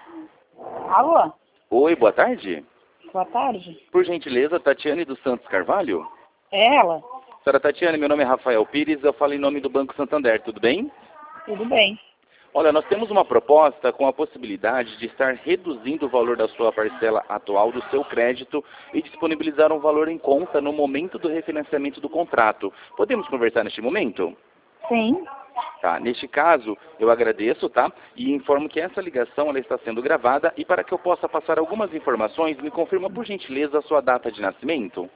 Alô? Oi, boa tarde. Boa tarde. Por gentileza, Tatiane dos Santos Carvalho? É ela? Senhora Tatiane, meu nome é Rafael Pires, eu falo em nome do Banco Santander, tudo bem? Tudo bem. Olha, nós temos uma proposta com a possibilidade de estar reduzindo o valor da sua parcela atual do seu crédito e disponibilizar um valor em conta no momento do refinanciamento do contrato. Podemos conversar neste momento? Sim. Tá, neste caso, eu agradeço, tá? E informo que essa ligação ela está sendo gravada e para que eu possa passar algumas informações, me confirma por gentileza a sua data de nascimento.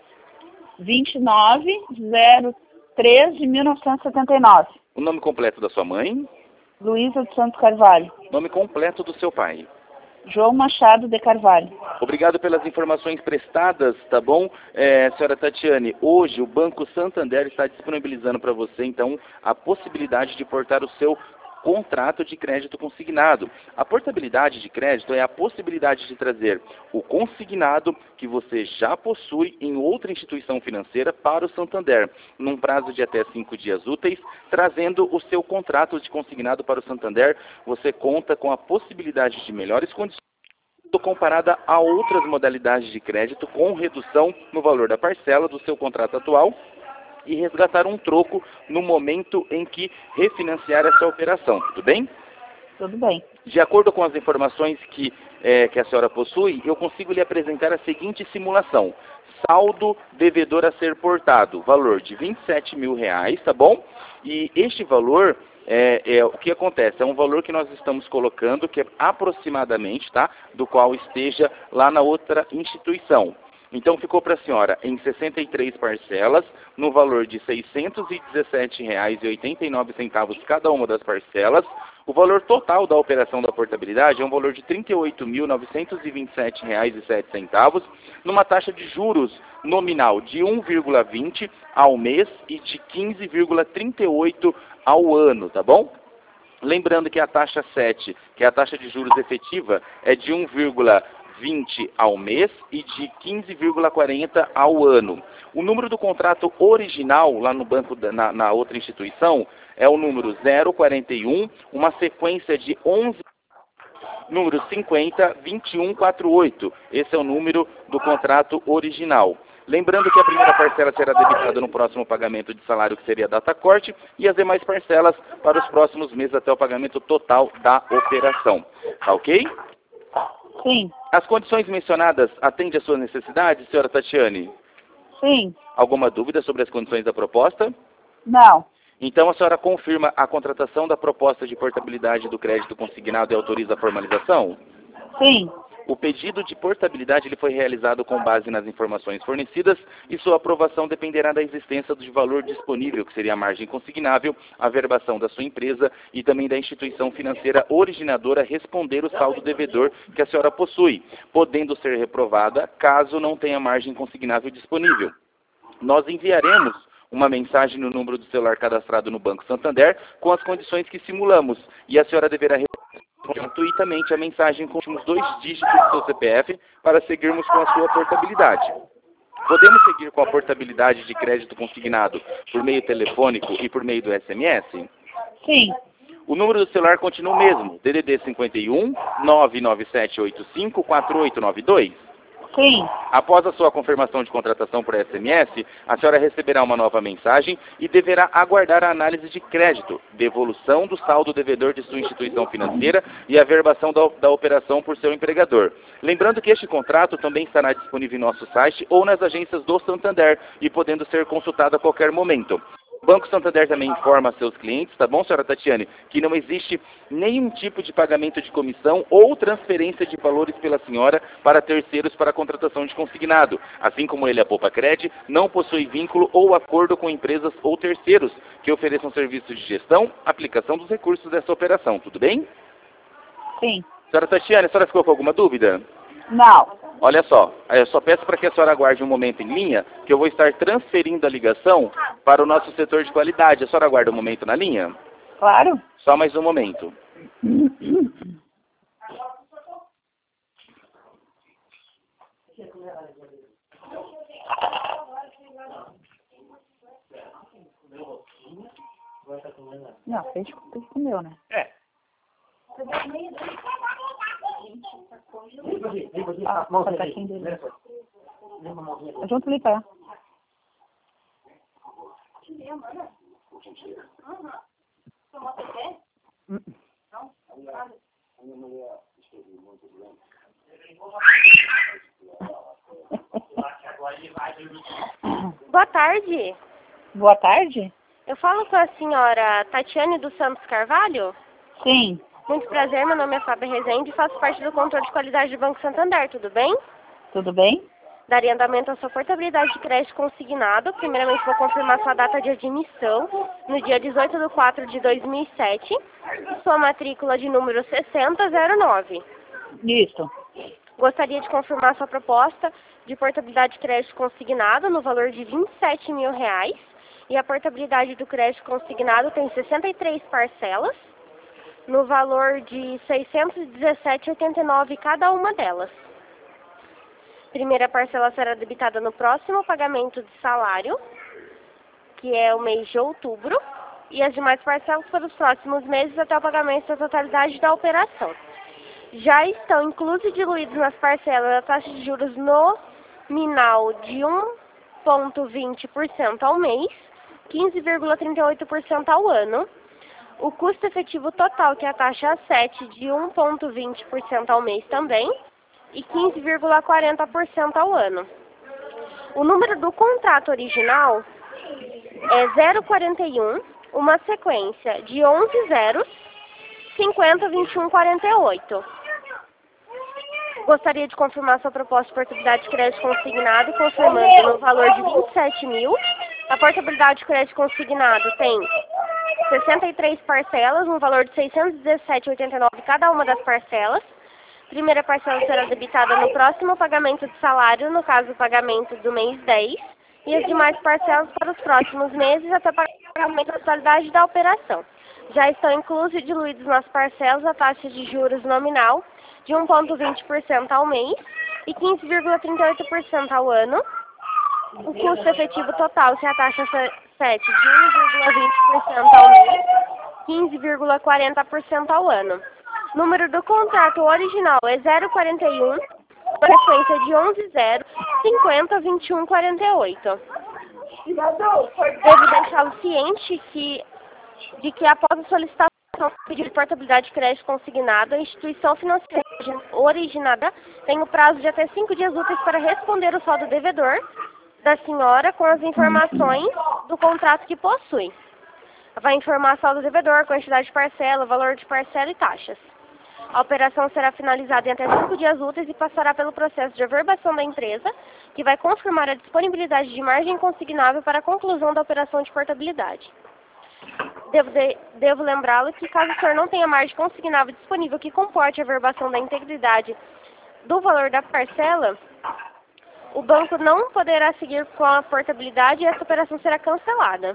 29/03 de 1979. O nome completo da sua mãe, Luísa de Santos Carvalho. nome completo do seu pai. João Machado de Carvalho. Obrigado pelas informações prestadas, tá bom? Senhora Tatiane, hoje o Banco Santander está disponibilizando para você, então, a possibilidade de portar o seu contrato de crédito consignado. A portabilidade de crédito é a possibilidade de trazer o consignado que você já possui em outra instituição financeira para o Santander, num prazo de até 5 dias úteis, trazendo o seu contrato de consignado para o Santander, você conta com a possibilidade de melhores condições comparada a outras modalidades de crédito com redução no valor da parcela do seu contrato atual e resgatar um troco no momento em que refinanciar essa operação, tudo bem? Tudo bem. De acordo com as informações que a senhora possui, eu consigo lhe apresentar a seguinte simulação. Saldo devedor a ser portado, valor de R$ 27.000, tá bom? E este valor, o que acontece? É um valor que nós estamos colocando, que é aproximadamente, tá? Do qual esteja lá na outra instituição. Então ficou para a senhora em 63 parcelas, no valor de R$ 617,89 cada uma das parcelas. O valor total da operação da portabilidade é um valor de R$ 38.927,07, numa taxa de juros nominal de 1,20 ao mês e de 15,38 ao ano, tá bom? Lembrando que a taxa 7, que é a taxa de juros efetiva, é de 1,20 ao mês e de 15,40 ao ano. O número do contrato original lá no banco, na outra instituição, é o número 041, uma sequência de 11, número 50, 2148. Esse é o número do contrato original. Lembrando que a primeira parcela será debitada no próximo pagamento de salário, que seria a data corte, e as demais parcelas para os próximos meses até o pagamento total da operação. Tá ok? Sim. As condições mencionadas atendem às suas necessidades, senhora Tatiane? Sim. Alguma dúvida sobre as condições da proposta? Não. Então a senhora confirma a contratação da proposta de portabilidade do crédito consignado e autoriza a formalização? Sim. O pedido de portabilidade ele foi realizado com base nas informações fornecidas e sua aprovação dependerá da existência do valor disponível, que seria a margem consignável, a verbação da sua empresa e também da instituição financeira originadora responder o saldo devedor que a senhora possui, podendo ser reprovada caso não tenha margem consignável disponível. Nós enviaremos uma mensagem no número do celular cadastrado no Banco Santander com as condições que simulamos e a senhora deverá gratuitamente a mensagem com os últimos 2 dígitos do seu CPF para seguirmos com a sua portabilidade. Podemos seguir com a portabilidade de crédito consignado por meio telefônico e por meio do SMS? Sim. O número do celular continua o mesmo, DDD 51 99785 4892. Sim. Após a sua confirmação de contratação por SMS, a senhora receberá uma nova mensagem e deverá aguardar a análise de crédito, devolução do saldo devedor de sua instituição financeira e a verbação da operação por seu empregador. Lembrando que este contrato também estará disponível em nosso site ou nas agências do Santander e podendo ser consultado a qualquer momento. O Banco Santander também informa a seus clientes, tá bom, senhora Tatiane, que não existe nenhum tipo de pagamento de comissão ou transferência de valores pela senhora para terceiros para a contratação de consignado. Assim como ele, a Poupa-Cred, não possui vínculo ou acordo com empresas ou terceiros que ofereçam serviços de gestão, aplicação dos recursos dessa operação. Tudo bem? Sim. Senhora Tatiane, a senhora ficou com alguma dúvida? Não. Olha só, eu só peço para que a senhora aguarde um momento em linha, que eu vou estar transferindo a ligação para o nosso setor de qualidade. A senhora aguarda um momento na linha? Claro. Só mais um momento. Não, fez comeu, né? É. o saquinho dele. Junto ali, pá. Boa tarde. Boa tarde? Eu falo com a senhora Tatiane dos Santos Carvalho. Sim. Muito prazer, meu nome é Fábio Rezende e faço parte do controle de qualidade do Banco Santander, tudo bem? Tudo bem? Daria andamento à sua portabilidade de crédito consignado. Primeiramente vou confirmar sua data de admissão no dia 18/4/2007 e sua matrícula de número 6009. Isso. Gostaria de confirmar sua proposta de portabilidade de crédito consignado no valor de R$27 mil e a portabilidade do crédito consignado tem 63 parcelas no valor de R$ 617,89 cada uma delas. Primeira parcela será debitada no próximo pagamento de salário, que é o mês de outubro, e as demais parcelas para os próximos meses até o pagamento da totalidade da operação. Já estão inclusos e diluídos nas parcelas a taxa de juros nominal de 1,20% ao mês, 15,38% ao ano. O custo efetivo total, que é a taxa 7, de 1,20% ao mês também, e 15,40% ao ano. O número do contrato original é 041, uma sequência de 11 zeros, 50, 21, 48. Gostaria de confirmar sua proposta de portabilidade de crédito consignado, confirmando no valor de R$27 mil. A portabilidade de crédito consignado tem 63 parcelas, no valor de R$ 617,89 cada uma das parcelas. Primeira parcela será debitada no próximo pagamento de salário, no caso o pagamento do mês 10, e as demais parcelas para os próximos meses até o pagamento da totalidade da operação. Já estão inclusos e diluídos nas parcelas a taxa de juros nominal de 1,20% ao mês e 15,38% ao ano. O custo efetivo total, que é a taxa 7, de 1,20% ao mês, 15,40% ao ano. Número do contrato original é 041, frequência de 11 0, 50, 21, 48. Devo deixá-lo ciente de que após a solicitação do pedido de portabilidade de crédito consignado, a instituição financeira originada tem o prazo de até 5 dias úteis para responder o saldo devedor da senhora com as informações do contrato que possui. Vai informar saldo devedor, quantidade de parcela, valor de parcela e taxas. A operação será finalizada em até 5 dias úteis e passará pelo processo de averbação da empresa, que vai confirmar a disponibilidade de margem consignável para a conclusão da operação de portabilidade. Devo lembrá-lo que, caso o senhor não tenha margem consignável disponível que comporte a averbação da integridade do valor da parcela, o banco não poderá seguir com a portabilidade e essa operação será cancelada.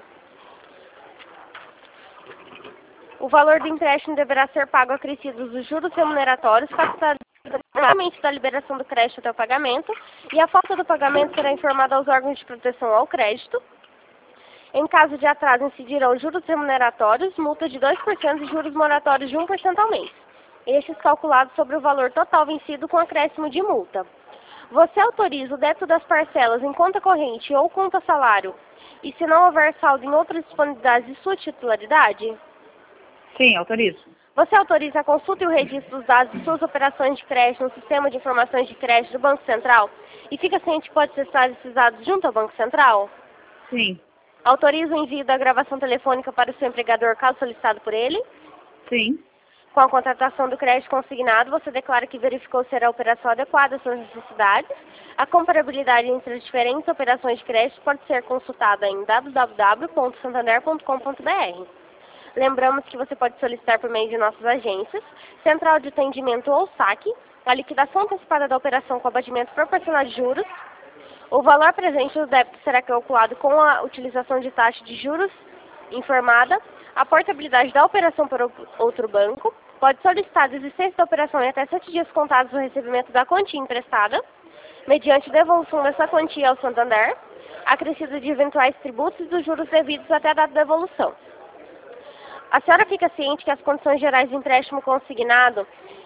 O valor do empréstimo deverá ser pago acrescidos dos juros remuneratórios, captados da liberação do crédito até o pagamento, e a falta do pagamento será informada aos órgãos de proteção ao crédito. Em caso de atraso, incidirão juros remuneratórios, multa de 2% e juros moratórios de 1% ao mês. Estes calculados sobre o valor total vencido com acréscimo de multa. Você autoriza o débito das parcelas em conta corrente ou conta salário, e se não houver saldo em outras disponibilidades de sua titularidade? Sim, autorizo. Você autoriza a consulta e o registro dos dados de suas operações de crédito no Sistema de Informações de Crédito do Banco Central e fica ciente que pode acessar esses dados junto ao Banco Central? Sim. Autoriza o envio da gravação telefônica para o seu empregador, caso solicitado por ele? Sim. Com a contratação do crédito consignado, você declara que verificou ser a operação adequada às suas necessidades. A comparabilidade entre as diferentes operações de crédito pode ser consultada em www.santander.com.br. Lembramos que você pode solicitar por meio de nossas agências, Central de Atendimento ou SAC, a liquidação antecipada da operação com abatimento proporcional de juros. O valor presente do débito será calculado com a utilização de taxa de juros informada, a portabilidade da operação para outro banco, pode solicitar a desistência da operação em até 7 dias contados do recebimento da quantia emprestada, mediante devolução dessa quantia ao Santander, acrescido de eventuais tributos e dos juros devidos até a data da devolução. A senhora fica ciente que as condições gerais de empréstimo consignado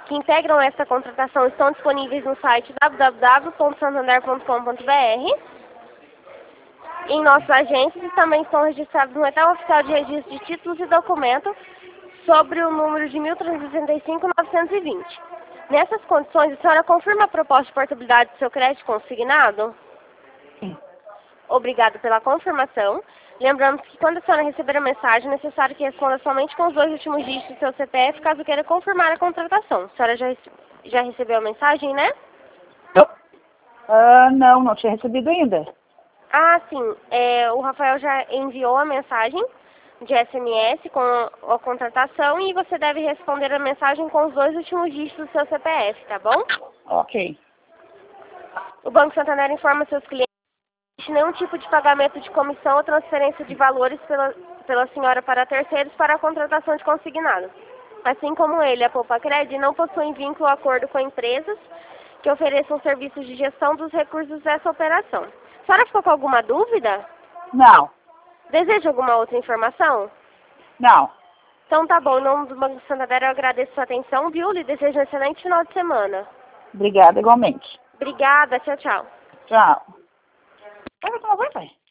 que integram esta contratação estão disponíveis no site www.santander.com.br. Em nossos agentes e também estão registrados no edital oficial de registro de títulos e documentos sobre o número de 1365-920. Nessas condições, a senhora confirma a proposta de portabilidade do seu crédito consignado? Sim. Obrigada pela confirmação. Lembramos que quando a senhora receber a mensagem, é necessário que responda somente com os 2 últimos dígitos do seu CPF, caso queira confirmar a contratação. A senhora já recebeu a mensagem, né? Não tinha recebido ainda. Ah, sim. O Rafael já enviou a mensagem de SMS com a contratação e você deve responder a mensagem com os 2 últimos dígitos do seu CPF, tá bom? Ok. O Banco Santander informa seus clientes que nenhum tipo de pagamento de comissão ou transferência de valores pela senhora para terceiros para a contratação de consignado. Assim como ele, a Poupacred não possuem vínculo ou acordo com empresas que ofereçam serviços de gestão dos recursos dessa operação. A senhora ficou com alguma dúvida? Não. Deseja alguma outra informação? Não. Então tá bom, em nome do Banco Santander eu agradeço a sua atenção, viu? Lhe desejo um excelente final de semana. Obrigada, igualmente. Obrigada, tchau, tchau. Tchau. Vai tomar banho, pai?